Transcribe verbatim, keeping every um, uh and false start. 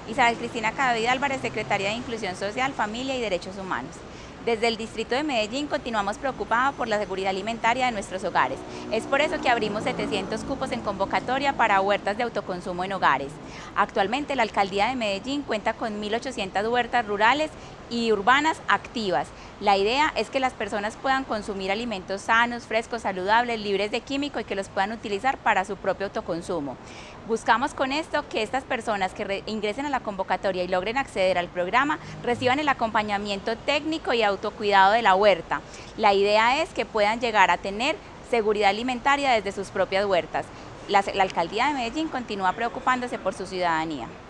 Isabel Cristina Cadavid Álvarez, Secretaria de Inclusión Social, Familia y Derechos Humanos. Desde el Distrito de Medellín continuamos preocupados por la seguridad alimentaria de nuestros hogares. Es por eso que abrimos setecientos cupos en convocatoria para huertas de autoconsumo en hogares. Actualmente la Alcaldía de Medellín cuenta con mil ochocientas huertas rurales y urbanas activas. La idea es que las personas puedan consumir alimentos sanos, frescos, saludables, libres de químicos y que los puedan utilizar para su propio autoconsumo. Buscamos con esto que estas personas que ingresen a la convocatoria y logren acceder al programa reciban el acompañamiento técnico y autocuidado de la huerta. La idea es que puedan llegar a tener seguridad alimentaria desde sus propias huertas. La, la Alcaldía de Medellín continúa preocupándose por su ciudadanía.